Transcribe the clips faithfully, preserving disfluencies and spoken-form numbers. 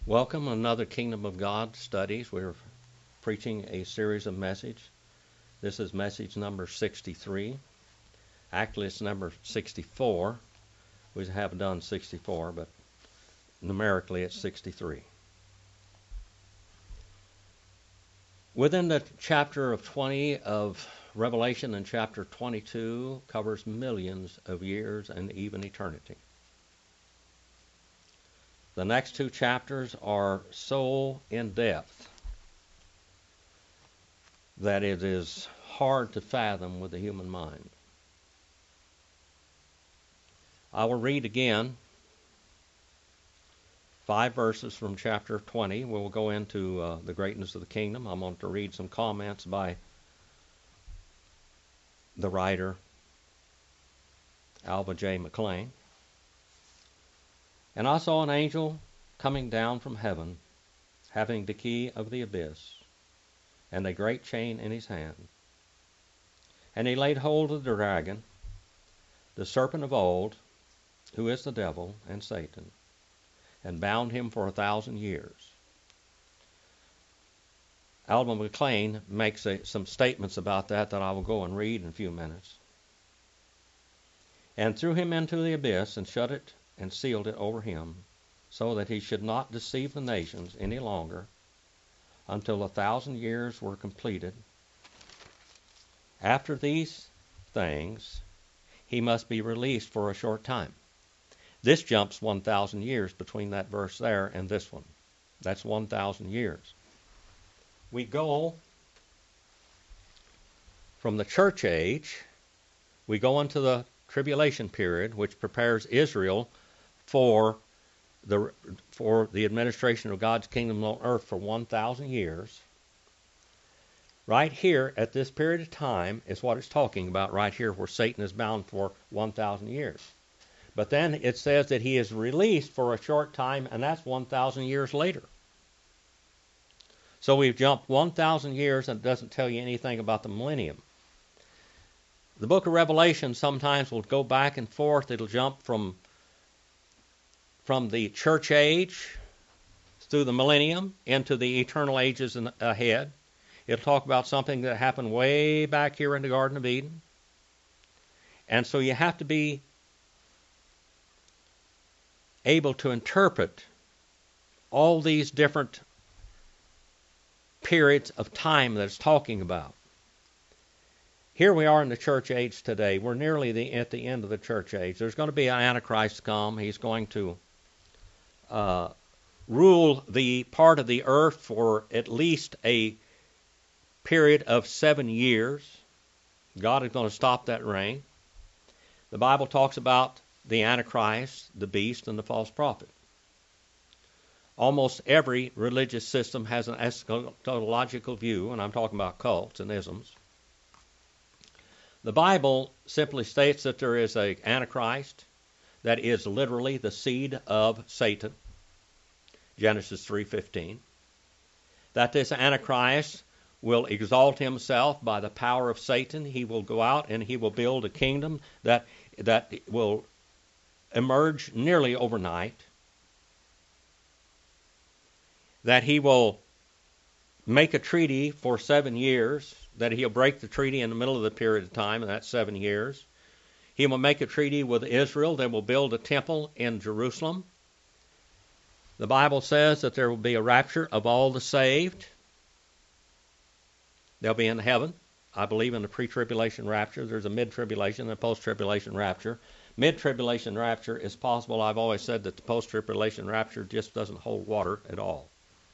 Welcome to another Kingdom of God studies. We're preaching a series of messages. This is message number sixty-three. Actually, it's number sixty-four. We have done sixty-four, but numerically it's sixty-three. Within the chapter of twenty of Revelation, and chapter twenty-two covers millions of years and even eternity. The next two chapters are so in-depth that it is hard to fathom with the human mind. I will read again five verses from chapter twenty. We'll go into uh, the greatness of the kingdom. I'm going to read some comments by the writer Alva J. McClain. And I saw an angel coming down from heaven, having the key of the abyss, and a great chain in his hand. And he laid hold of the dragon, the serpent of old, who is the devil and Satan, and bound him for a thousand years. Alva McClain makes a, some statements about that that I will go and read in a few minutes. And threw him into the abyss, and shut it and sealed it over him, so that he should not deceive the nations any longer, until a thousand years were completed. After these things, he must be released for a short time. This jumps one thousand years between that verse there and this one. That's one thousand years. We go from the church age, we go into the tribulation period, which prepares Israel for the for the administration of God's kingdom on earth for one thousand years. Right here at this period of time is what it's talking about right here, where Satan is bound for one thousand years. But then it says that he is released for a short time, and that's one thousand years later. So we've jumped one thousand years, and it doesn't tell you anything about the millennium. The book of Revelation sometimes will go back and forth. It'll jump from from the church age through the millennium into the eternal ages ahead. It'll talk about something that happened way back here in the Garden of Eden. And so you have to be able to interpret all these different periods of time that it's talking about. Here we are in the church age today. We're nearly the, at the end of the church age. There's going to be an Antichrist come. He's going to uh, rule the part of the earth for at least a period of seven years. God is going to stop that reign. The Bible talks about the Antichrist, the beast, and the false prophet. Almost every religious system has an eschatological view, and I'm talking about cults and isms. The Bible simply states that there is an Antichrist that is literally the seed of Satan, Genesis three fifteen. That this Antichrist will exalt himself by the power of Satan. He will go out and he will build a kingdom that that will emerge nearly overnight. That he will make a treaty for seven years, that he'll break the treaty in the middle of the period of time, and that's seven years. He will make a treaty with Israel. They will build a temple in Jerusalem. The Bible says that there will be a rapture of all the saved. They'll be in heaven. I believe in the pre-tribulation rapture. There's a mid-tribulation and a post-tribulation rapture. Mid-tribulation rapture is possible. I've always said that the post-tribulation rapture just doesn't hold water at all.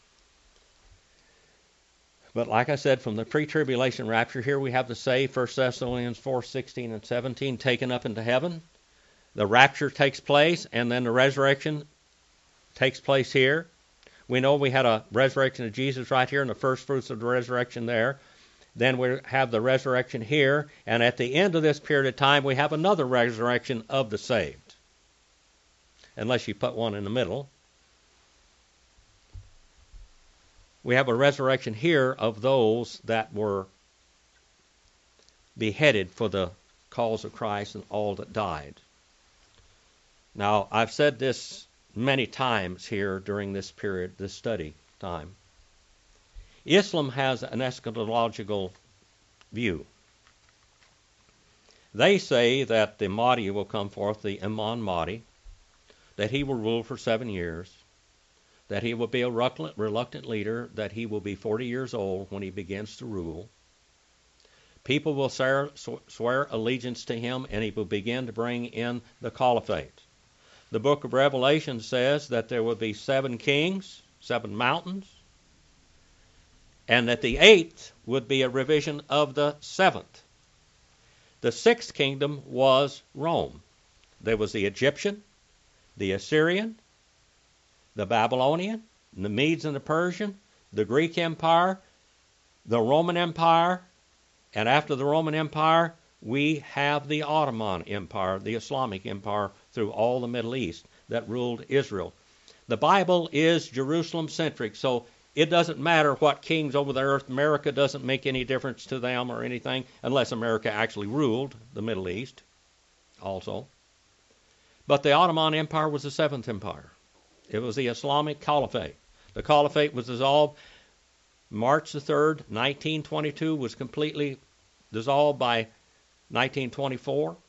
But like I said, from the pre-tribulation rapture, here we have the saved, First Thessalonians four sixteen and seventeen, taken up into heaven. The rapture takes place, and then the resurrection takes place here. We know we had a resurrection of Jesus right here, and the first fruits of the resurrection there. Then we have the resurrection here, and at the end of this period of time, we have another resurrection of the saved. Unless you put one in the middle. We have a resurrection here of those that were beheaded for the cause of Christ and all that died. Now, I've said this many times here during this period, this study time. Islam has an eschatological view. They say that the Mahdi will come forth, the Imam Mahdi, that he will rule for seven years, that he will be a reluctant leader, that he will be forty years old when he begins to rule. People will swear, swear allegiance to him, and he will begin to bring in the caliphate. The book of Revelation says that there will be seven kings, seven mountains, and that the eighth would be a revision of the seventh. The sixth kingdom was Rome. There was the Egyptian, the Assyrian, the Babylonian, the Medes and the Persian, the Greek Empire, the Roman Empire, and after the Roman Empire, we have the Ottoman Empire, the Islamic Empire, through all the Middle East that ruled Israel. The Bible is Jerusalem-centric, so it doesn't matter what kings over the earth. America doesn't make any difference to them or anything, unless America actually ruled the Middle East also. But the Ottoman Empire was the seventh empire. It was the Islamic Caliphate. The Caliphate was dissolved March the third, nineteen twenty-two, was completely dissolved by nineteen twenty-four.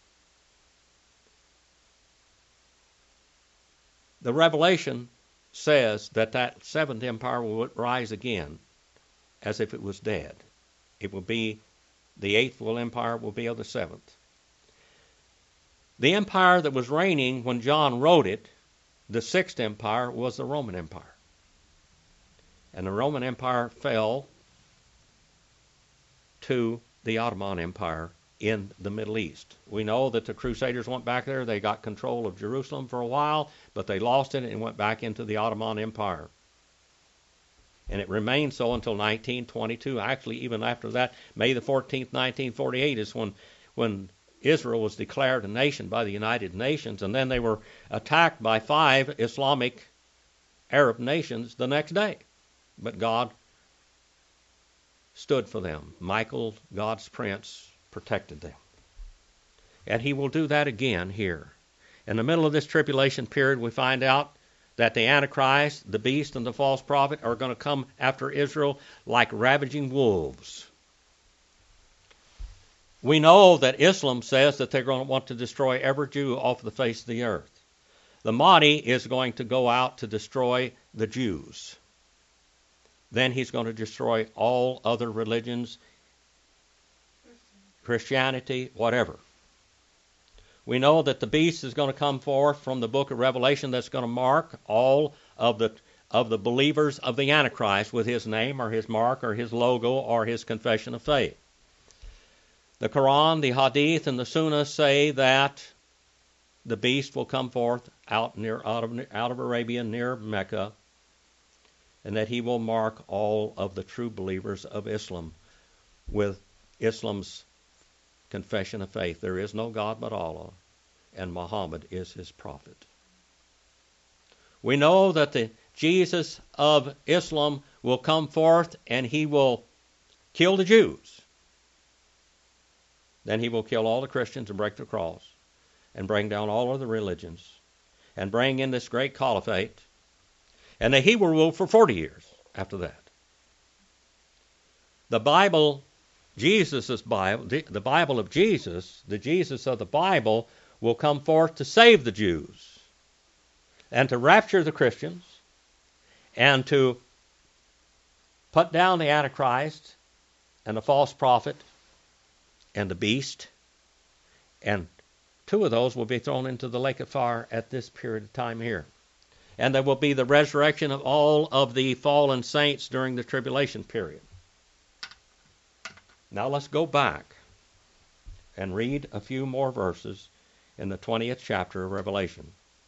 The Revelation says that that seventh empire will rise again as if it was dead. It will be, the eighth empire will be of the seventh. The empire that was reigning when John wrote it, the sixth empire, was the Roman Empire. And the Roman Empire fell to the Ottoman Empire in the Middle East. We know that the Crusaders went back there. They got control of Jerusalem for a while, but they lost it and went back into the Ottoman Empire. And it remained so until nineteen twenty-two. Actually, even after that, May the fourteenth, nineteen forty-eight is when, when Israel was declared a nation by the United Nations, and then they were attacked by five Islamic Arab nations the next day. But God stood for them. Michael, God's prince, protected them. And he will do that again here. In the middle of this tribulation period, we find out that the Antichrist, the beast, and the false prophet are going to come after Israel like ravaging wolves. We know that Islam says that they're going to want to destroy every Jew off the face of the earth. The Mahdi is going to go out to destroy the Jews. Then he's going to destroy all other religions, Christianity, whatever. We know that the beast is going to come forth from the book of Revelation that's going to mark all of the of the believers of the Antichrist with his name or his mark or his logo or his confession of faith. The Quran, the Hadith, and the Sunnah say that the beast will come forth out near out of out of Arabia near Mecca, and that he will mark all of the true believers of Islam with Islam's confession of faith. There is no God but Allah, and Muhammad is his prophet. We know that the Jesus of Islam will come forth and he will kill the Jews. Then he will kill all the Christians and break the cross and bring down all other religions and bring in this great caliphate, and that he will rule for forty years after that. The Bible, Jesus' Bible, the Bible of Jesus, the Jesus of the Bible, will come forth to save the Jews and to rapture the Christians and to put down the Antichrist and the false prophet and the beast, and two of those will be thrown into the lake of fire at this period of time here. And there will be the resurrection of all of the fallen saints during the tribulation period. Now let's go back and read a few more verses in the twentieth chapter of Revelation.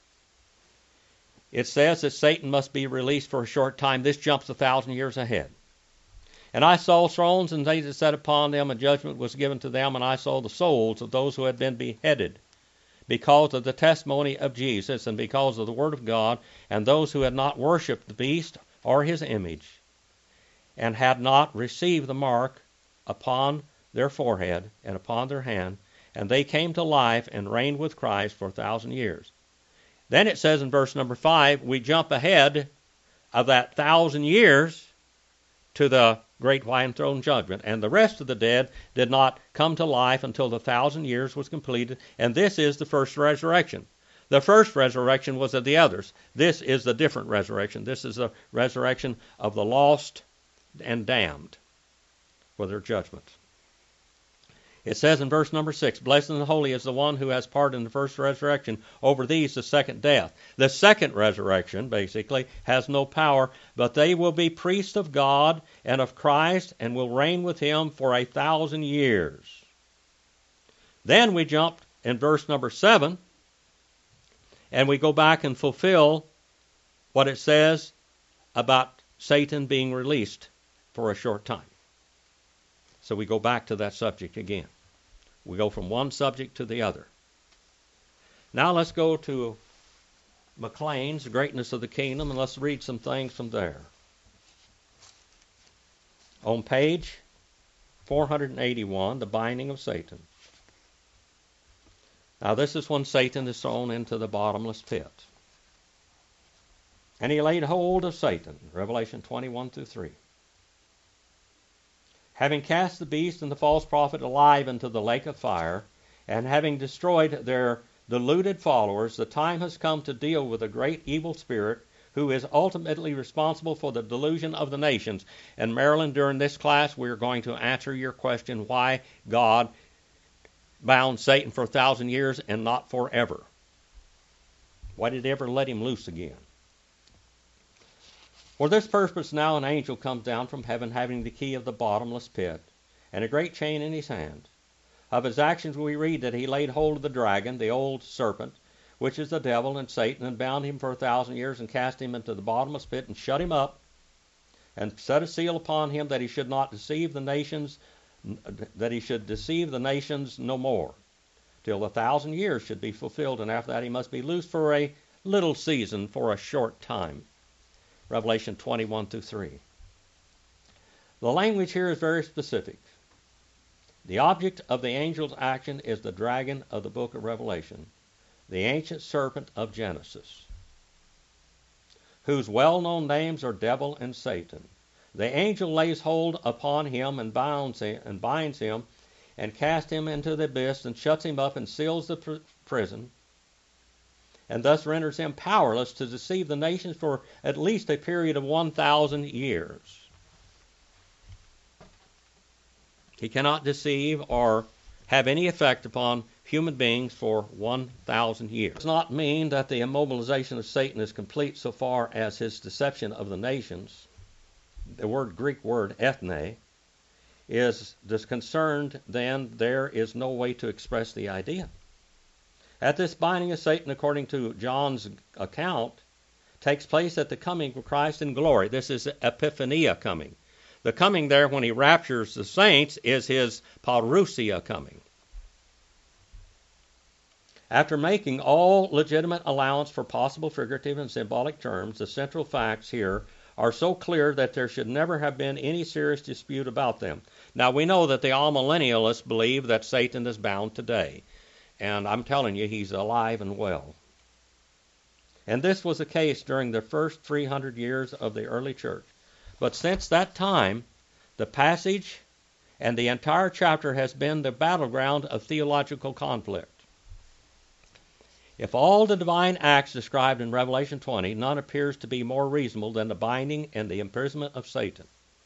It says that Satan must be released for a short time. This jumps a thousand years ahead. And I saw thrones, and they that sat upon them, and judgment was given to them, and I saw the souls of those who had been beheaded because of the testimony of Jesus, and because of the word of God, and those who had not worshipped the beast or his image, and had not received the mark upon their forehead and upon their hand, and they came to life and reigned with Christ for a thousand years. Then it says in verse number five, we jump ahead of that thousand years to the great white throne judgment. And the rest of the dead did not come to life until the thousand years was completed. And this is the first resurrection. The first resurrection was of the others. This is the different resurrection. This is the resurrection of the lost and damned for their judgment. It says in verse number six, blessed and holy is the one who has part in the first resurrection. Over these, the second death. The second resurrection, basically, has no power, but they will be priests of God and of Christ and will reign with him for a thousand years. Then we jump in verse number seven, and we go back and fulfill what it says about Satan being released for a short time. So we go back to that subject again. We go from one subject to the other. Now let's go to Maclean's Greatness of the Kingdom, and let's read some things from there. On page four eighty-one, The Binding of Satan. Now this is when Satan is thrown into the bottomless pit. And he laid hold of Satan, Revelation twenty-one through three. Having cast the beast and the false prophet alive into the lake of fire, and having destroyed their deluded followers, the time has come to deal with a great evil spirit who is ultimately responsible for the delusion of the nations. And Marilyn, during this class, we are going to answer your question why God bound Satan for a thousand years and not forever. Why did he ever let him loose again? For this purpose now an angel comes down from heaven, having the key of the bottomless pit, and a great chain in his hand. Of his actions we read that he laid hold of the dragon, the old serpent, which is the devil and Satan, and bound him for a thousand years, and cast him into the bottomless pit, and shut him up, and set a seal upon him that he should not deceive the nations, that he should deceive the nations no more, till the thousand years should be fulfilled, and after that he must be loosed for a little season, for a short time. Revelation twenty-one through three. The language here is very specific. The object of the angel's action is the dragon of the book of Revelation, the ancient serpent of Genesis, whose well-known names are devil and Satan. The angel lays hold upon him and binds him, and binds him, and casts him into the abyss, and shuts him up and seals the pr- prison, and thus renders him powerless to deceive the nations for at least a period of one thousand years. He cannot deceive or have any effect upon human beings for one thousand years. It does not mean that the immobilization of Satan is complete so far as his deception of the nations. The word Greek word ethne is concerned, then there is no way to express the idea. At this binding of Satan, according to John's account, takes place at the coming of Christ in glory. This is Epiphania coming. The coming there when he raptures the saints is his parousia coming. After making all legitimate allowance for possible figurative and symbolic terms, the central facts here are so clear that there should never have been any serious dispute about them. Now we know that the amillennialists believe that Satan is bound today. And I'm telling you, he's alive and well. And this was the case during the first three hundred years of the early church. But since that time, the passage and the entire chapter has been the battleground of theological conflict. If all the divine acts described in Revelation twenty, none appears to be more reasonable than the binding and the imprisonment of Satan.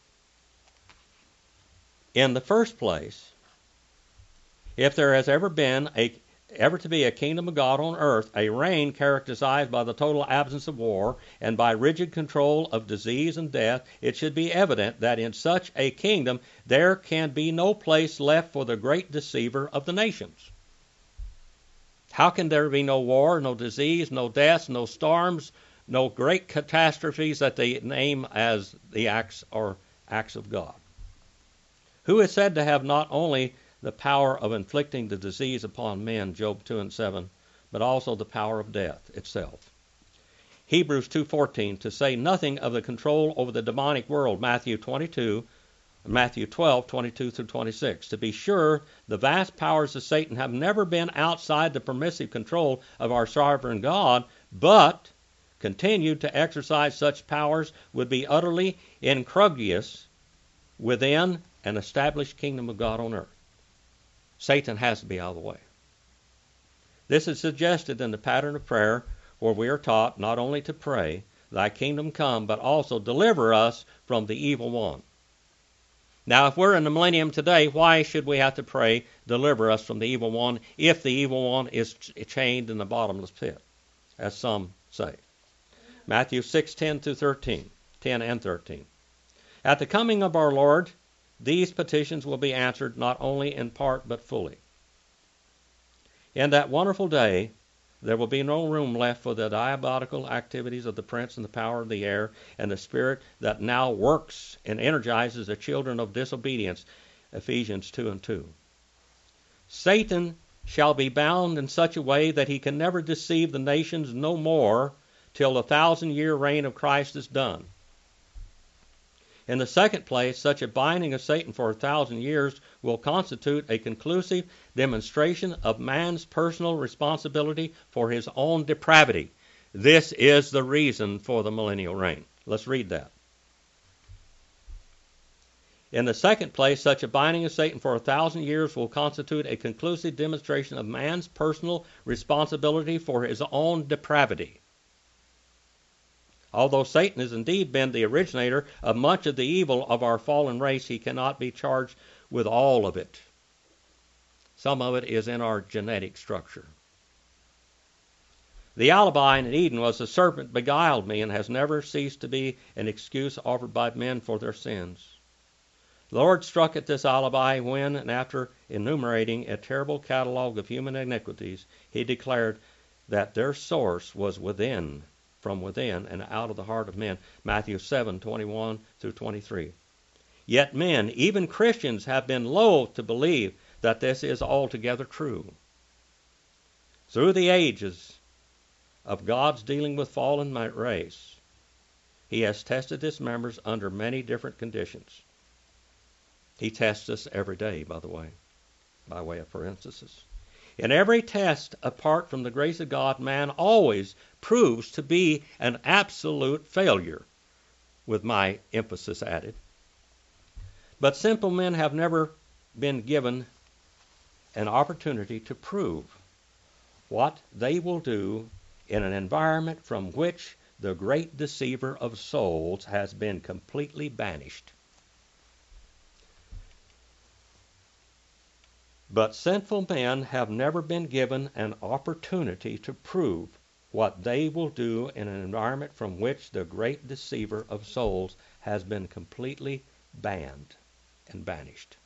In the first place, if there has ever been a ever to be a kingdom of God on earth, a reign characterized by the total absence of war and by rigid control of disease and death, it should be evident that in such a kingdom there can be no place left for the great deceiver of the nations. How can there be no war, no disease, no deaths, no storms, no great catastrophes that they name as the acts or acts of God? Who is said to have not only the power of inflicting the disease upon men, Job two and seven, but also the power of death itself? Hebrews two fourteen, to say nothing of the control over the demonic world, Matthew twenty-two, Matthew twelve, twenty-two through twenty-six. To be sure, the vast powers of Satan have never been outside the permissive control of our sovereign God, but continued to exercise such powers would be utterly incongruous within an established kingdom of God on earth. Satan has to be out of the way. This is suggested in the pattern of prayer, where we are taught not only to pray, Thy kingdom come, but also deliver us from the evil one. Now, if we're in the millennium today, why should we have to pray, deliver us from the evil one, if the evil one is chained in the bottomless pit, as some say? Matthew six, ten through thirteen, ten and thirteen. At the coming of our Lord, these petitions will be answered not only in part, but fully. In that wonderful day, there will be no room left for the diabolical activities of the prince and the power of the air and the spirit that now works and energizes the children of disobedience. Ephesians two and two. Satan shall be bound in such a way that he can never deceive the nations no more till the thousand-year reign of Christ is done. In the second place, such a binding of Satan for a thousand years will constitute a conclusive demonstration of man's personal responsibility for his own depravity. This is the reason for the millennial reign. Let's read that. In the second place, such a binding of Satan for a thousand years will constitute a conclusive demonstration of man's personal responsibility for his own depravity. Although Satan has indeed been the originator of much of the evil of our fallen race, he cannot be charged with all of it. Some of it is in our genetic structure. The alibi in Eden was the serpent beguiled me and has never ceased to be an excuse offered by men for their sins. The Lord struck at this alibi when, and after enumerating a terrible catalog of human iniquities, he declared that their source was within, from within and out of the heart of men. Matthew seven, twenty-one through twenty-three. Yet men, even Christians, have been loath to believe that this is altogether true. Through the ages of God's dealing with fallen race, he has tested his members under many different conditions. He tests us every day, by the way, by way of parenthesis. In every test, apart from the grace of God, man always proves to be an absolute failure, with my emphasis added. But simple men have never been given an opportunity to prove what they will do in an environment from which the great deceiver of souls has been completely banished. But sinful men have never been given an opportunity to prove what they will do in an environment from which the great deceiver of souls has been completely banned and banished.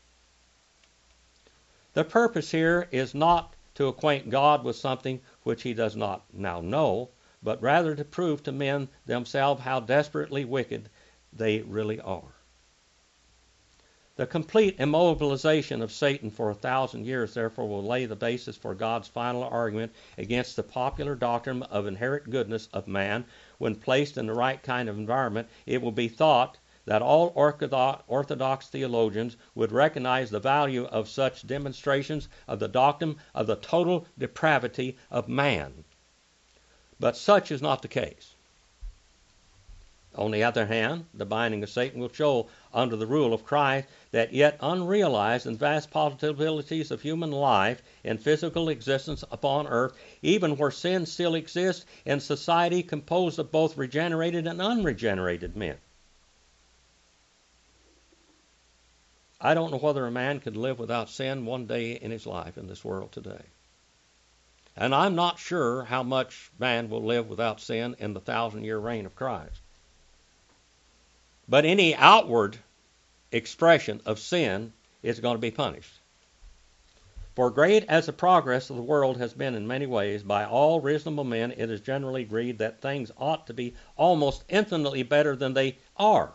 The purpose here is not to acquaint God with something which he does not now know, but rather to prove to men themselves how desperately wicked they really are. The complete immobilization of Satan for a thousand years, therefore, will lay the basis for God's final argument against the popular doctrine of inherent goodness of man. When placed in the right kind of environment, it will be thought that all orthodox theologians would recognize the value of such demonstrations of the doctrine of the total depravity of man. But such is not the case. On the other hand, the binding of Satan will show, under the rule of Christ, that yet unrealized and vast possibilities of human life and physical existence upon earth, even where sin still exists in society composed of both regenerated and unregenerated men. I don't know whether a man could live without sin one day in his life in this world today. And I'm not sure how much man will live without sin in the thousand-year reign of Christ. But any outward expression of sin is going to be punished. For great as the progress of the world has been in many ways, by all reasonable men it is generally agreed that things ought to be almost infinitely better than they are.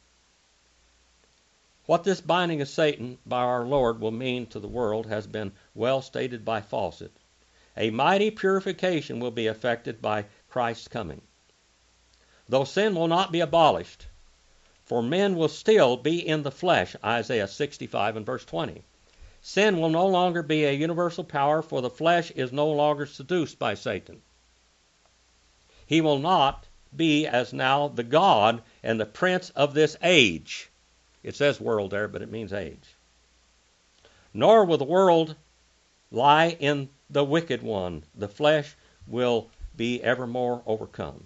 What this binding of Satan by our Lord will mean to the world has been well stated by Fawcett. A mighty purification will be effected by Christ's coming. Though sin will not be abolished, for men will still be in the flesh, Isaiah sixty-five and verse twenty. Sin will no longer be a universal power, for the flesh is no longer seduced by Satan. He will not be as now the God and the prince of this age. It says world there, but it means age. Nor will the world lie in the wicked one. The flesh will be evermore overcome.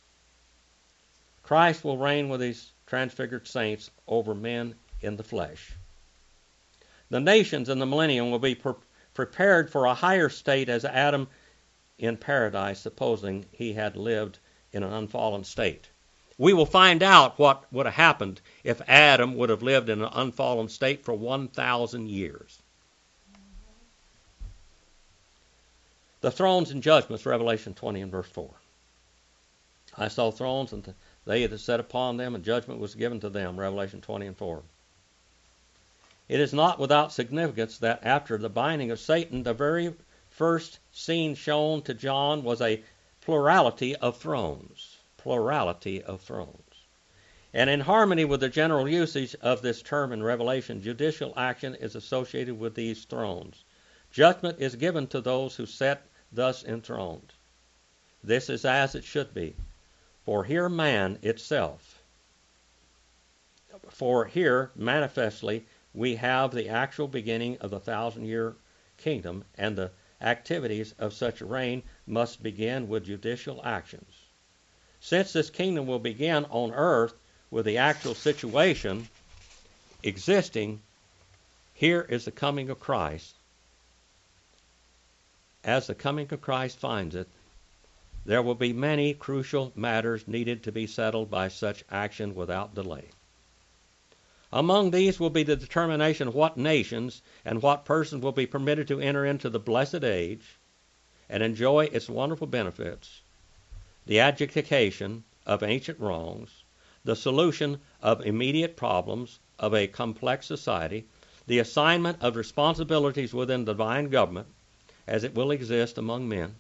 Christ will reign with his transfigured saints over men in the flesh. The nations in the millennium will be pre- prepared for a higher state as Adam in paradise, supposing he had lived in an unfallen state. We will find out what would have happened if Adam would have lived in an unfallen state for one thousand years. The thrones and judgments, Revelation twenty and verse four. I saw thrones, and they that sat upon them, and judgment was given to them, Revelation twenty and four. It is not without significance that after the binding of Satan, the very first scene shown to John was a plurality of thrones. Plurality of thrones. And in harmony with the general usage of this term in Revelation, judicial action is associated with these thrones. Judgment is given to those who sit thus enthroned. This is as it should be. For here man itself, for here manifestly we have the actual beginning of the thousand-year kingdom, and the activities of such a reign must begin with judicial actions. Since this kingdom will begin on earth with the actual situation existing, here is the coming of Christ. As the coming of Christ finds it, there will be many crucial matters needed to be settled by such action without delay. Among these will be the determination of what nations and what persons will be permitted to enter into the blessed age and enjoy its wonderful benefits, the adjudication of ancient wrongs, the solution of immediate problems of a complex society, the assignment of responsibilities within divine government as it will exist among men.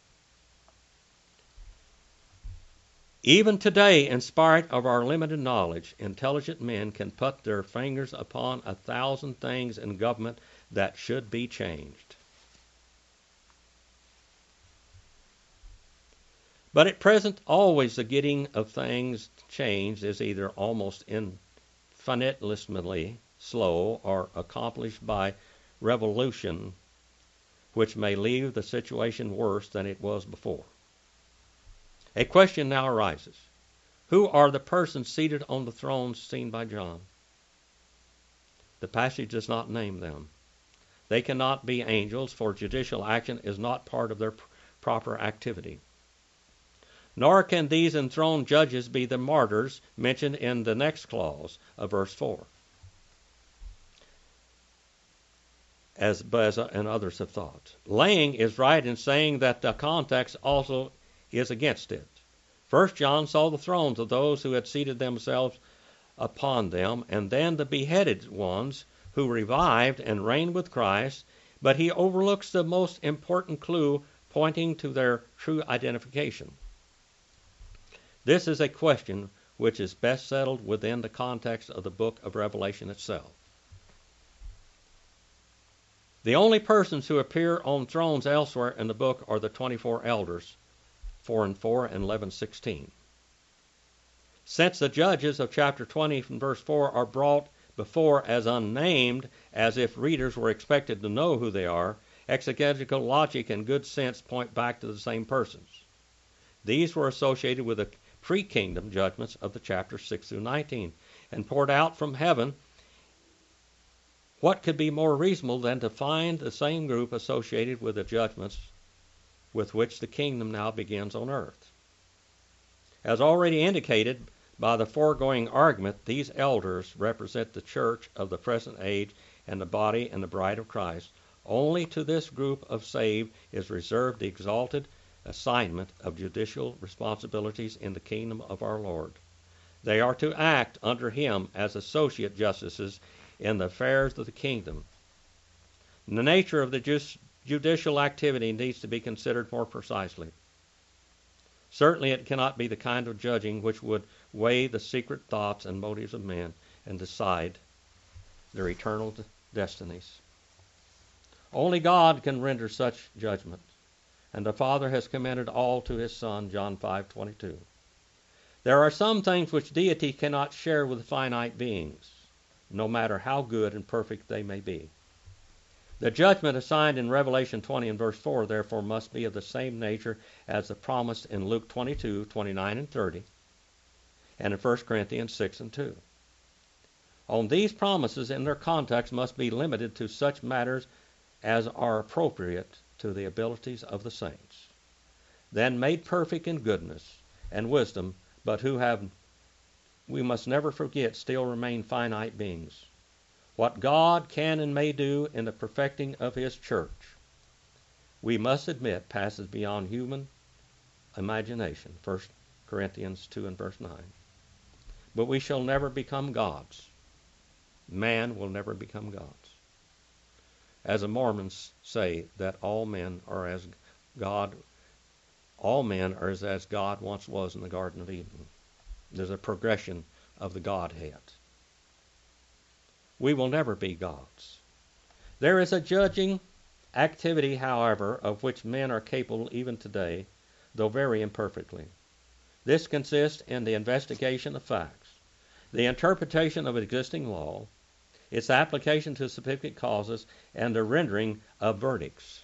Even today, in spite of our limited knowledge, intelligent men can put their fingers upon a thousand things in government that should be changed. But at present, always the getting of things changed is either almost infinitesimally slow or accomplished by revolution, which may leave the situation worse than it was before. A question now arises. Who are the persons seated on the thrones seen by John? The passage does not name them. They cannot be angels, for judicial action is not part of their proper activity. Nor can these enthroned judges be the martyrs mentioned in the next clause of verse four, as Beza and others have thought. Lang is right in saying that the context also is against it. First John saw the thrones of those who had seated themselves upon them, and then the beheaded ones who revived and reigned with Christ, but he overlooks the most important clue pointing to their true identification. This is a question which is best settled within the context of the book of Revelation itself. The only persons who appear on thrones elsewhere in the book are the twenty-four elders, four and four and eleven sixteen. Since the judges of chapter twenty from verse four are brought before as unnamed, as if readers were expected to know who they are, exegetical logic and good sense point back to the same persons. These were associated with the pre-kingdom judgments of the chapters six through nineteen, and poured out from heaven. What could be more reasonable than to find the same group associated with the judgments with which the kingdom now begins on earth? As already indicated by the foregoing argument, these elders represent the church of the present age and the body and the bride of Christ. Only to this group of saved is reserved the exalted assignment of judicial responsibilities in the kingdom of our Lord. They are to act under him as associate justices in the affairs of the kingdom. The nature of the just judicial activity needs to be considered more precisely. Certainly it cannot be the kind of judging which would weigh the secret thoughts and motives of men and decide their eternal d- destinies. Only God can render such judgment. and the Father has commended all to his Son, John five twenty-two. There are some things which deity cannot share with finite beings, no matter how good and perfect they may be. The judgment assigned in Revelation twenty and verse four, therefore, must be of the same nature as the promise in Luke twenty-two, twenty-nine and thirty, and in First Corinthians six and two. On these promises in their context must be limited to such matters as are appropriate to the abilities of the saints, then made perfect in goodness and wisdom, but who have, we must never forget, still remain finite beings. What God can and may do in the perfecting of his church, we must admit, passes beyond human imagination. First Corinthians two and verse nine. But we shall never become gods. Man will never become gods. As the Mormons say, that all men are as God, all men are as, as God once was in the Garden of Eden. There's a progression of the Godhead. We will never be gods. There is a judging activity, however, of which men are capable even today, though very imperfectly. This consists in the investigation of facts, the interpretation of existing law, its application to specific causes, and the rendering of verdicts.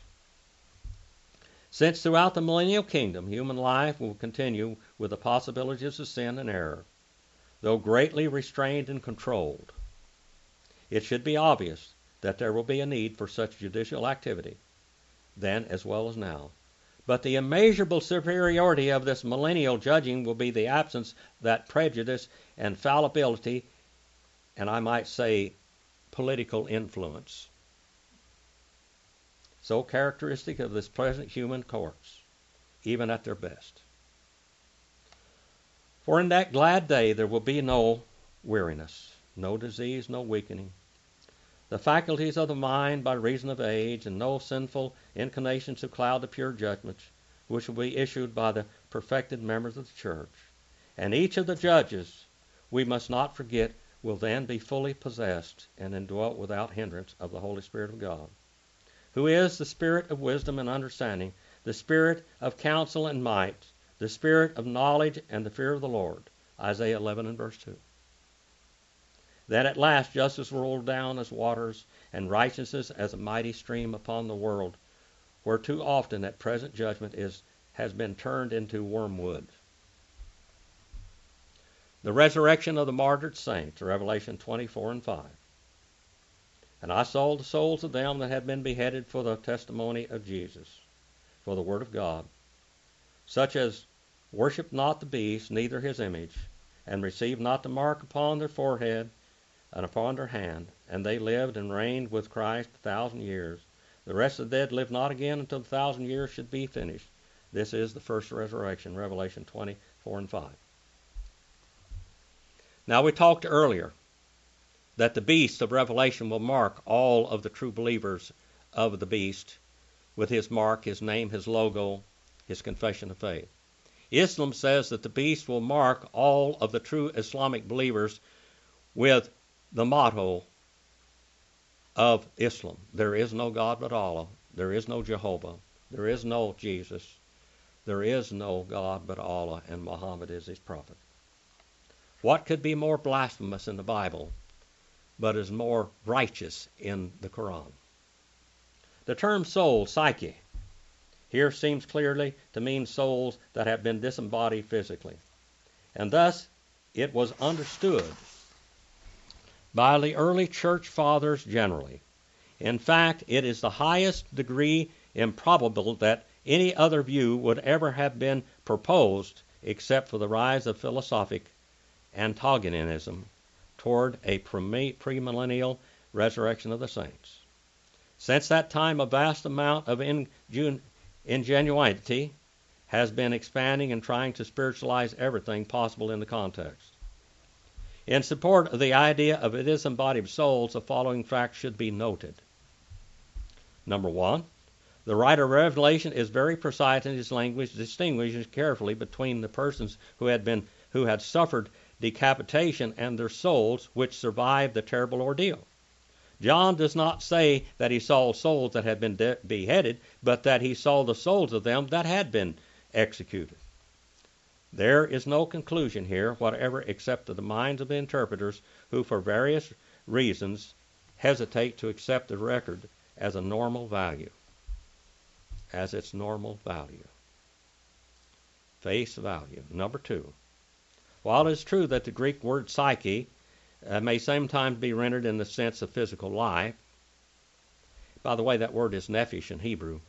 Since throughout the millennial kingdom, human life will continue with the possibilities of sin and error, though greatly restrained and controlled, it should be obvious that there will be a need for such judicial activity, then as well as now. But the immeasurable superiority of this millennial judging will be the absence of that prejudice and fallibility, and I might say political influence, so characteristic of this present human courts, even at their best. For in that glad day there will be no weariness, no disease, no weakening, the faculties of the mind by reason of age, and no sinful inclinations to cloud the pure judgments which will be issued by the perfected members of the church. And each of the judges, we must not forget, will then be fully possessed and indwelt without hindrance of the Holy Spirit of God, who is the Spirit of wisdom and understanding, the Spirit of counsel and might, the Spirit of knowledge and the fear of the Lord. Isaiah eleven and verse two. That at last justice will roll down as waters, and righteousness as a mighty stream upon the world, where too often at present judgment is has been turned into wormwood. The resurrection of the martyred saints, Revelation twenty-four and five. And I saw the souls of them that had been beheaded for the testimony of Jesus, for the word of God, such as worship not the beast, neither his image, and received not the mark upon their forehead and upon their hand, and they lived and reigned with Christ a thousand years. The rest of the dead live not again until the thousand years should be finished. This is the first resurrection, Revelation twenty-four and five. Now we talked earlier that the beast of Revelation will mark all of the true believers of the beast with his mark, his name, his logo, his confession of faith. Islam says that the beast will mark all of the true Islamic believers with the motto of Islam. There is no God but Allah. There is no Jehovah. There is no Jesus. There is no God but Allah, and Muhammad is his prophet. What could be more blasphemous in the Bible, but is more righteous in the Quran? The term soul, psyche, here seems clearly to mean souls that have been disembodied physically. And thus it was understood by the early church fathers generally. In fact, it is the highest degree improbable that any other view would ever have been proposed except for the rise of philosophic antagonism toward a premillennial resurrection of the saints. Since that time, a vast amount of ingenuity has been expanding and trying to spiritualize everything possible in the context. In support of the idea of disembodied souls, the following facts should be noted. Number one, the writer of Revelation is very precise in his language, distinguishing carefully between the persons who had been who had suffered decapitation and their souls which survived the terrible ordeal. John does not say that he saw souls that had been de- beheaded, but that he saw the souls of them that had been executed. There is no conclusion here whatever except to the minds of the interpreters who for various reasons hesitate to accept the record as a normal value, as its normal value. Face value. Number two, while it is true that the Greek word psyche uh, may sometimes be rendered in the sense of physical life, by the way, that word is nephesh in Hebrew,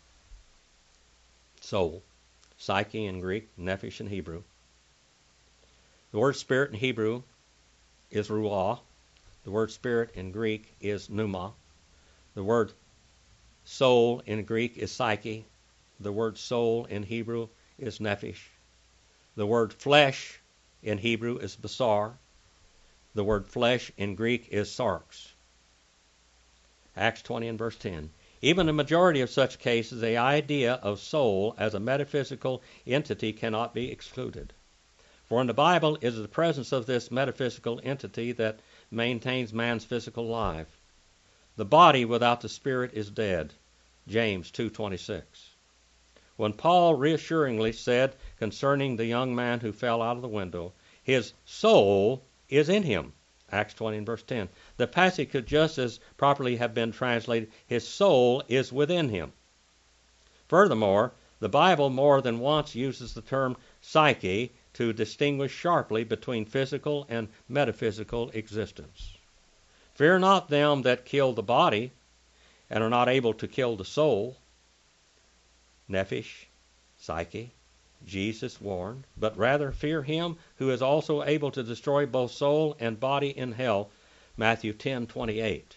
soul. Psyche in Greek, nephesh in Hebrew. The word spirit in Hebrew is ruah. The word spirit in Greek is pneuma. The word soul in Greek is psyche. The word soul in Hebrew is nephesh. The word flesh in Hebrew is basar. The word flesh in Greek is sarx. Acts twenty and verse ten. Even in the majority of such cases, the idea of soul as a metaphysical entity cannot be excluded. For in the Bible it is the presence of this metaphysical entity that maintains man's physical life. The body without the spirit is dead. James two twenty-six. When Paul reassuringly said concerning the young man who fell out of the window, his soul is in him, Acts twenty and verse ten, the passage could just as properly have been translated, his soul is within him. Furthermore, the Bible more than once uses the term psyche to distinguish sharply between physical and metaphysical existence. Fear not them that kill the body and are not able to kill the soul. Nephesh, psyche, Jesus warned, but rather fear him who is also able to destroy both soul and body in hell. Matthew ten twenty-eight.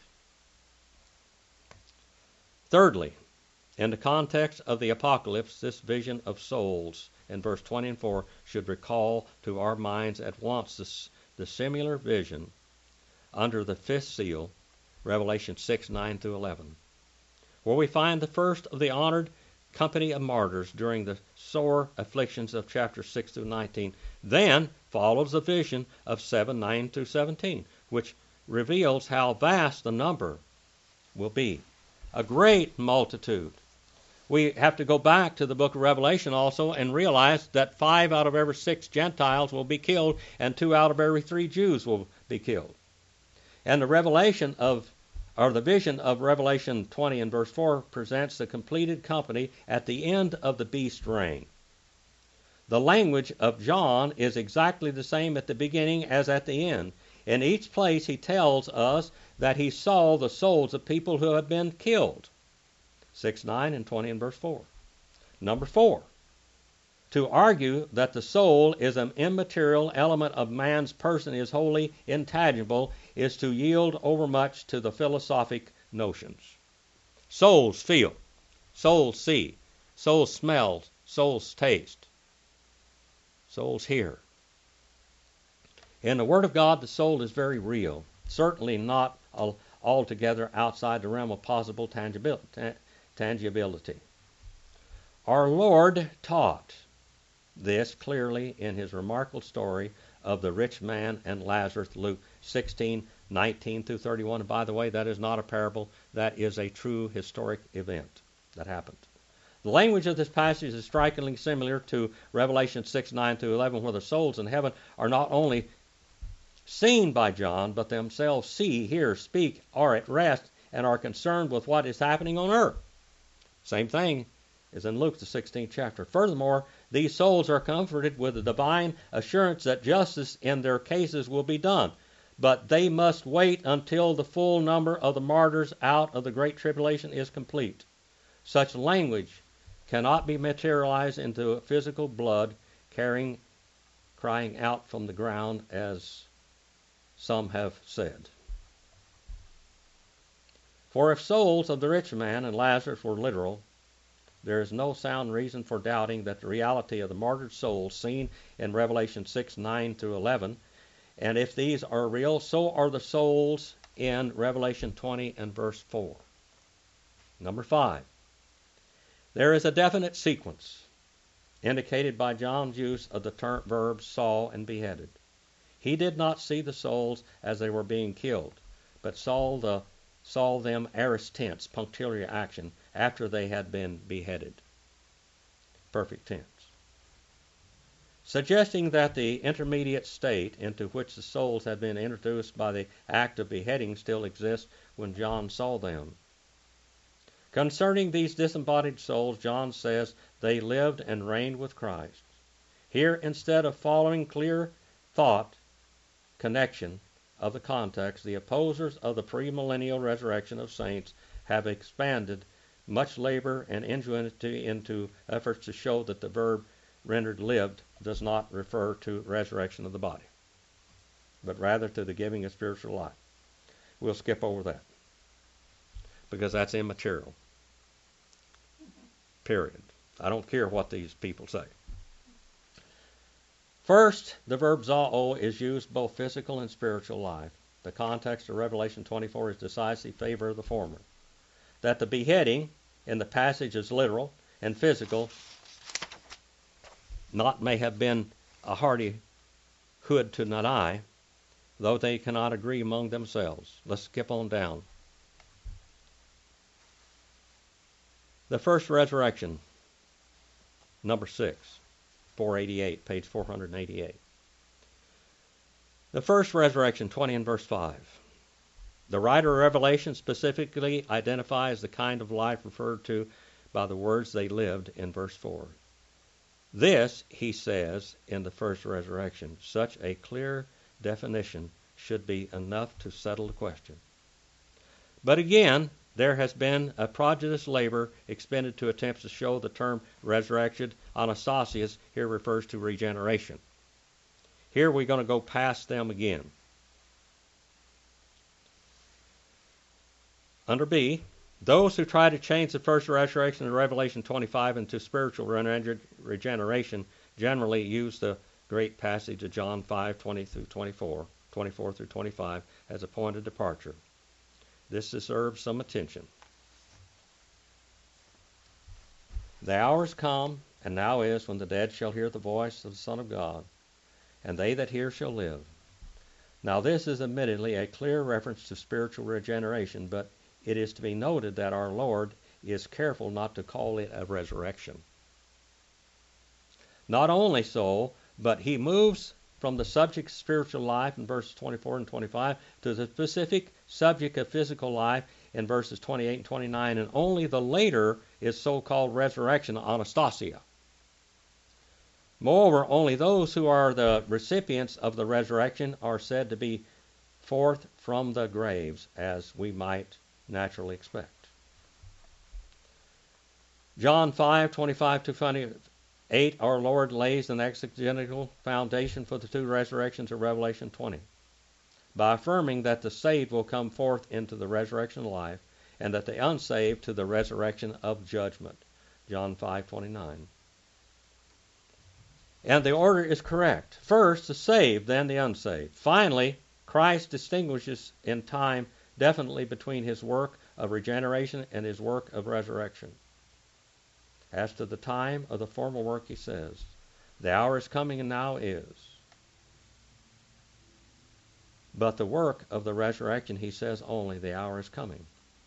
Thirdly, in the context of the apocalypse, this vision of souls in verse twenty and four should recall to our minds at once this, the similar vision under the fifth seal, Revelation six nine through eleven, where we find the first of the honored company of martyrs during the sore afflictions of chapter six through nineteen. Then follows the vision of seven nine through seventeen, which reveals how vast the number will be. A great multitude. We have to go back to the book of Revelation also and realize that five out of every six Gentiles will be killed and two out of every three Jews will be killed. And the revelation of or the vision of Revelation twenty and verse four presents the completed company at the end of the beast's reign. The language of John is exactly the same at the beginning as at the end. In each place he tells us that he saw the souls of people who had been killed. six nine and twenty and verse four. Number four, to argue that the soul is an immaterial element of man's person is wholly intangible is to yield overmuch to the philosophic notions. Souls feel, souls see, souls smell, souls taste, souls hear. In the Word of God, the soul is very real, certainly not altogether outside the realm of possible tangibility. Our Lord taught this clearly in his remarkable story of the rich man and Lazarus, Luke sixteen nineteen through thirty-one. And by the way, that is not a parable. That is a true historic event that happened. The language of this passage is strikingly similar to Revelation six nine through eleven, where the souls in heaven are not only seen by John, but themselves see, hear, speak, are at rest, and are concerned with what is happening on earth. Same thing is in Luke, the sixteenth chapter. Furthermore, these souls are comforted with the divine assurance that justice in their cases will be done. But they must wait until the full number of the martyrs out of the great tribulation is complete. Such language cannot be materialized into physical blood carrying, crying out from the ground, as some have said. For if souls of the rich man and Lazarus were literal, there is no sound reason for doubting that the reality of the martyred souls seen in Revelation six nine through eleven, and if these are real, so are the souls in Revelation twenty and verse four. Number five, there is a definite sequence indicated by John's use of the term verbs saw and beheaded. He did not see the souls as they were being killed, but saw the saw them aorist tense, punctiliar action, after they had been beheaded. Perfect tense. Suggesting that the intermediate state into which the souls had been introduced by the act of beheading still exists when John saw them. Concerning these disembodied souls, John says they lived and reigned with Christ. Here, instead of following clear thought connection of the context, the opposers of the premillennial resurrection of saints have expanded much labor and ingenuity into efforts to show that the verb rendered lived does not refer to resurrection of the body, but rather to the giving of spiritual life. We'll skip over that because that's immaterial. Period. I don't care what these people say. First, the verb zoo is used both physical and spiritual life. The context of Revelation twenty-four is decisively favor of the former. That the beheading in the passage is literal and physical, not may have been a hardihood to deny, though they cannot agree among themselves. Let's skip on down. The first resurrection, number six, four eighty-eight, page four eighty-eight. The first resurrection, twenty and verse five. The writer of Revelation specifically identifies the kind of life referred to by the words they lived in verse four. This, he says, in the first resurrection, such a clear definition should be enough to settle the question. But again, there has been a prodigious labor expended to attempt to show the term resurrection. Anastasius here refers to regeneration. Here we're going to go past them again. Under B, those who try to change the first resurrection of Revelation twenty-five into spiritual regeneration generally use the great passage of John five, twenty through twenty-four, twenty-four through twenty-five as a point of departure. This deserves some attention. The hour is come, and now is, when the dead shall hear the voice of the Son of God, and they that hear shall live. Now this is admittedly a clear reference to spiritual regeneration, but it is to be noted that our Lord is careful not to call it a resurrection. Not only so, but he moves from the subject of spiritual life in verses twenty-four and twenty-five to the specific subject of physical life in verses twenty-eight and twenty-nine, and only the later is so-called resurrection, anastasia. Moreover, only those who are the recipients of the resurrection are said to be forth from the graves, as we might naturally expect. John five, twenty-five to twenty-eight, our Lord lays an exegetical foundation for the two resurrections of Revelation twenty, by affirming that the saved will come forth into the resurrection of life, and that the unsaved to the resurrection of judgment. John five, twenty-nine. And the order is correct. First the saved, then the unsaved. Finally, Christ distinguishes in time definitely between his work of regeneration and his work of resurrection. As to the time of the former work, he says, the hour is coming and now is. But the work of the resurrection, he says only, the hour is coming.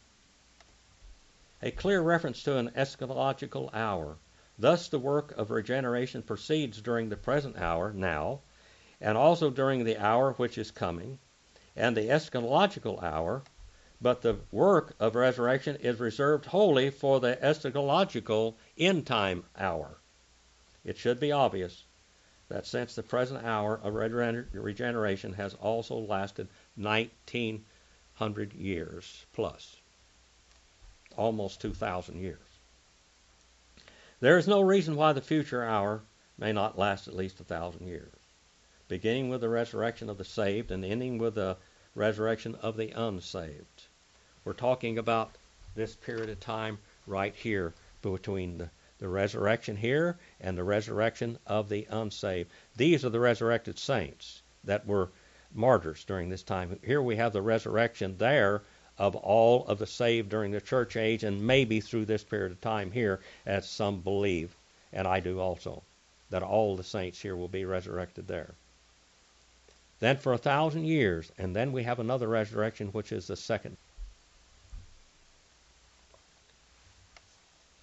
A clear reference to an eschatological hour. Thus the work of regeneration proceeds during the present hour, now, and also during the hour which is coming, and the eschatological hour, but the work of resurrection is reserved wholly for the eschatological end-time hour. It should be obvious that since the present hour of regeneration has also lasted nineteen hundred years plus, almost two thousand years. There is no reason why the future hour may not last at least a thousand years, beginning with the resurrection of the saved and ending with the resurrection of the unsaved. We're talking about this period of time right here between the, the resurrection here and the resurrection of the unsaved. These are the resurrected saints that were martyrs during this time. Here we have the resurrection there of all of the saved during the church age, and maybe through this period of time here, as some believe, and I do also, that all the saints here will be resurrected there. Then for a thousand years, and then we have another resurrection, which is the second.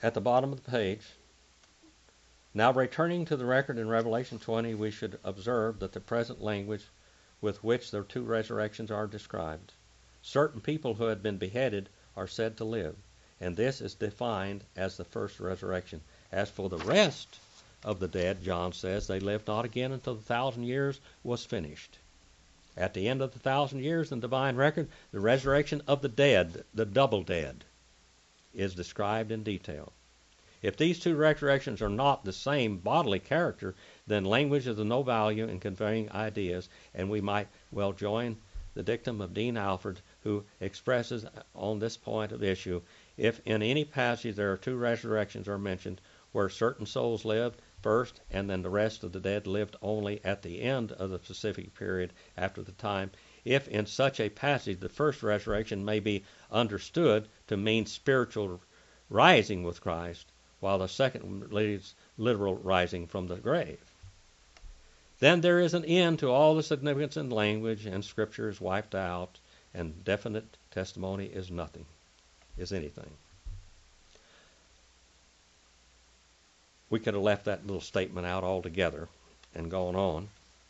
at the bottom of the page. Now returning to the record in Revelation twenty, we should observe that the present language with which the two resurrections are described. Certain people who had been beheaded are said to live, and this is defined as the first resurrection. As for the rest of the dead, John says, they lived not again until the thousand years was finished. At the end of the thousand years in the divine record, the resurrection of the dead, the double dead, is described in detail. If these two resurrections are not the same bodily character, then language is of no value in conveying ideas, and we might well join the dictum of Dean Alford, who expresses on this point of issue, if in any passage there are two resurrections are mentioned, where certain souls lived first, and then the rest of the dead lived only at the end of the specific period after the time, if in such a passage the first resurrection may be understood to mean spiritual rising with Christ, while the second leads literal rising from the grave, then there is an end to all the significance in language, and Scripture is wiped out, and definite testimony is nothing, is anything. We could have left that little statement out altogether and gone on.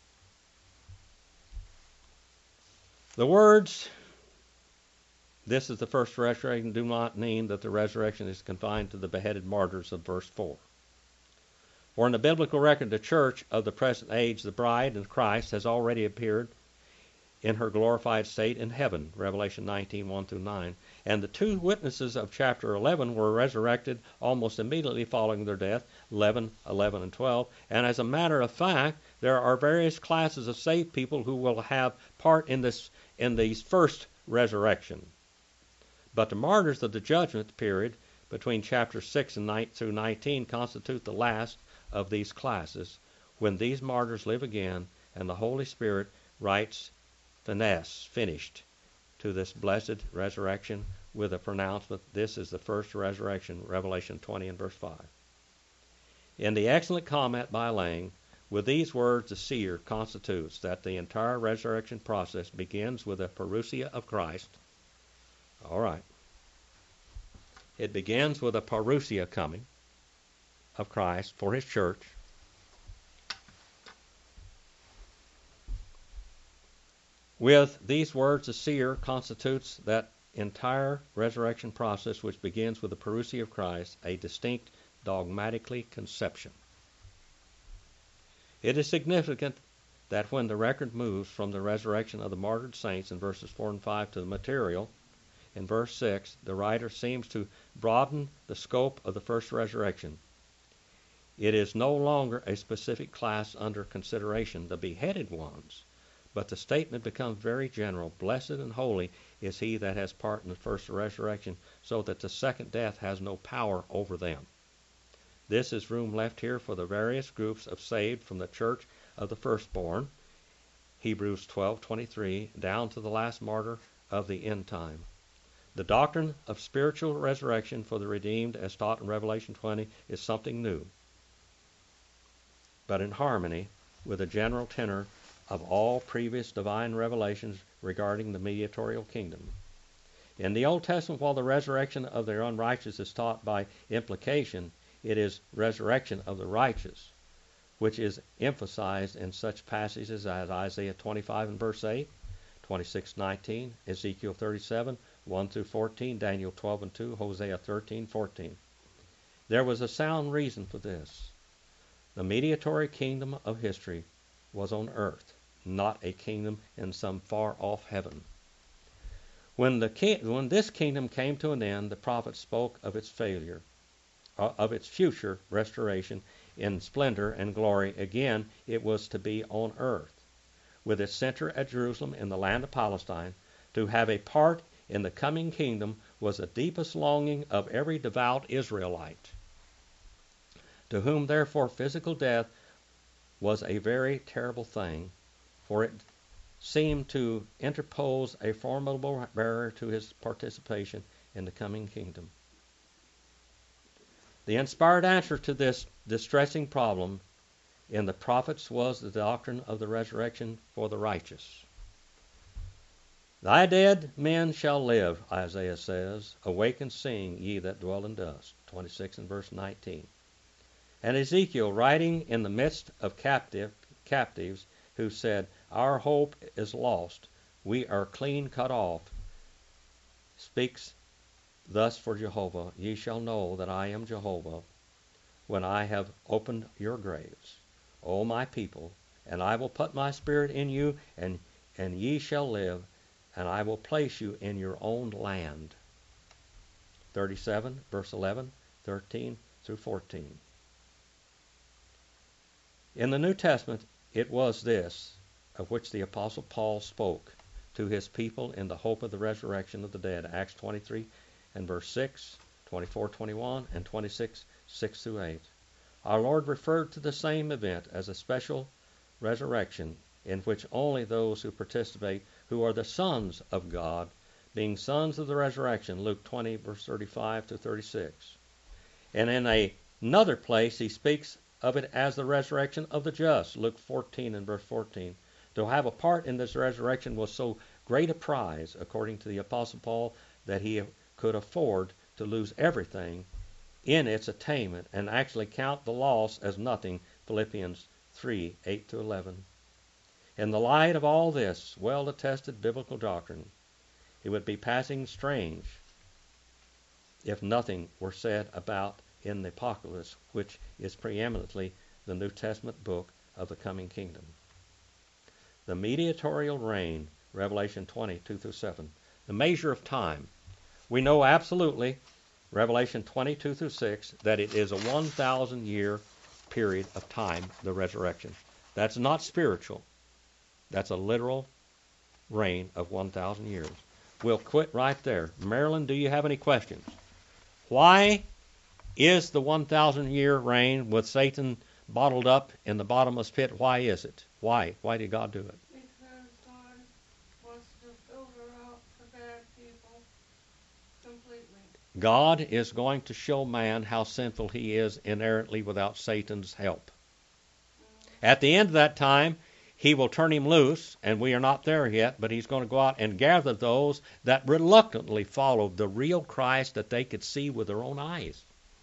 The words, "This is the first resurrection," do not mean that the resurrection is confined to the beheaded martyrs of verse four. For in the biblical record, the church of the present age, the bride of Christ, has already appeared in her glorified state in heaven, Revelation nineteen, one through nine. And the two witnesses of chapter eleven were resurrected almost immediately following their death, eleven, eleven, and twelve. And as a matter of fact, there are various classes of saved people who will have part in this in these first resurrection. But the martyrs of the judgment period between chapter six and nine through nineteen constitute the last of these classes, when these martyrs live again, and the Holy Spirit writes finesse, finished, to this blessed resurrection with a pronouncement, "This is the first resurrection," Revelation twenty and verse five. In the excellent comment by Lang, with these words the seer constitutes that the entire resurrection process begins with a parousia of Christ. All right. It begins with a parousia coming of Christ for his church. With these words, the seer constitutes that entire resurrection process, which begins with the parousia of Christ, a distinct dogmatically conception. It is significant that when the record moves from the resurrection of the martyred saints in verses four and five to the material in verse six, the writer seems to broaden the scope of the first resurrection. It is no longer a specific class under consideration, the beheaded ones, but the statement becomes very general. Blessed and holy is he that has part in the first resurrection, so that the second death has no power over them. This is room left here for the various groups of saved from the church of the firstborn, Hebrews twelve twenty-three, down to the last martyr of the end time. The doctrine of spiritual resurrection for the redeemed, as taught in Revelation twenty, is something new, but in harmony with the general tenor of all previous divine revelations regarding the mediatorial kingdom. In the Old Testament, while the resurrection of the unrighteous is taught by implication, it is resurrection of the righteous, which is emphasized in such passages as Isaiah twenty-five and verse eight, twenty-six nineteen, Ezekiel thirty-seven, one through fourteen, Daniel twelve and two, Hosea thirteen fourteen. There was a sound reason for this. The mediatory kingdom of history was on earth, not a kingdom in some far-off heaven. When, the ki- when this kingdom came to an end, the prophet spoke of its failure, uh, of its future restoration in splendor and glory. Again, it was to be on earth, with its center at Jerusalem in the land of Palestine. To have a part in the coming kingdom was the deepest longing of every devout Israelite, to whom therefore physical death was a very terrible thing, for it seemed to interpose a formidable barrier to his participation in the coming kingdom. The inspired answer to this distressing problem in the prophets was the doctrine of the resurrection for the righteous. Thy dead men shall live, Isaiah says. Awake and sing, ye that dwell in dust. twenty-six and verse nineteen. And Ezekiel, writing in the midst of captive, captives who said, Our hope is lost, we are clean cut off, speaks thus for Jehovah, Ye shall know that I am Jehovah, when I have opened your graves, O my people, and I will put my spirit in you, and, and ye shall live, and I will place you in your own land. thirty-seven, verse eleven, thirteen through fourteen. In the New Testament, it was this of which the Apostle Paul spoke to his people in the hope of the resurrection of the dead. Acts twenty-three and verse six, twenty-four, twenty-one, and twenty-six, six through eight. Our Lord referred to the same event as a special resurrection in which only those who participate who are the sons of God, being sons of the resurrection, Luke twenty, verse thirty-five to thirty-six. And in a, another place he speaks of it as the resurrection of the just, Luke fourteen and verse fourteen. To have a part in this resurrection was so great a prize, according to the Apostle Paul, that he could afford to lose everything in its attainment and actually count the loss as nothing, Philippians three, eight to eleven. In the light of all this well-attested biblical doctrine, it would be passing strange if nothing were said about in the Apocalypse, which is preeminently the New Testament book of the coming kingdom. The mediatorial reign, Revelation twenty, two through seven. The measure of time. We know absolutely, Revelation twenty, two through six, that it is a one thousand year period of time, the resurrection. That's not spiritual. That's a literal reign of one thousand years. We'll quit right there. Marilyn, do you have any questions? Why is the one thousand year reign with Satan bottled up in the bottomless pit? Why is it? Why? Why did God do it? Because God wants to filter out the bad people completely. God is going to show man how sinful he is inerrantly without Satan's help. Mm-hmm. At the end of that time, he will turn him loose, and we are not there yet, but he's going to go out and gather those that reluctantly followed the real Christ that they could see with their own eyes.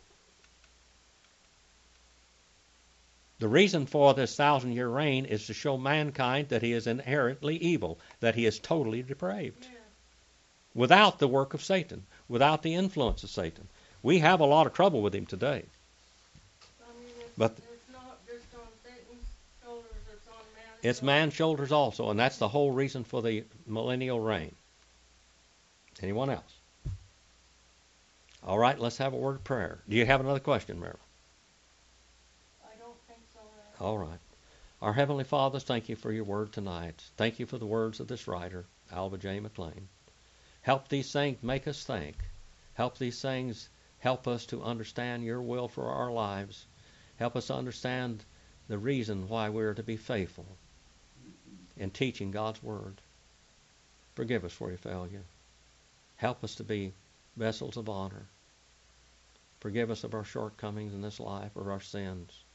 The reason for this thousand-year reign is to show mankind that he is inherently evil, that he is totally depraved, yeah. Without the work of Satan, without the influence of Satan. We have a lot of trouble with him today. I mean, it's, but it's not just on Satan's shoulders, it's on man's It's shoulders. man's shoulders also, and that's the whole reason for the millennial reign. Anyone else? All right, let's have a word of prayer. Do you have another question, Marilyn? All right. Our Heavenly Father, thank you for your word tonight. Thank you for the words of this writer, Alva J. McClain. Help these things make us think. Help these things help us to understand your will for our lives. Help us understand the reason why we're to be faithful in teaching God's word. Forgive us for your failure. Help us to be vessels of honor. Forgive us of our shortcomings in this life or our sins.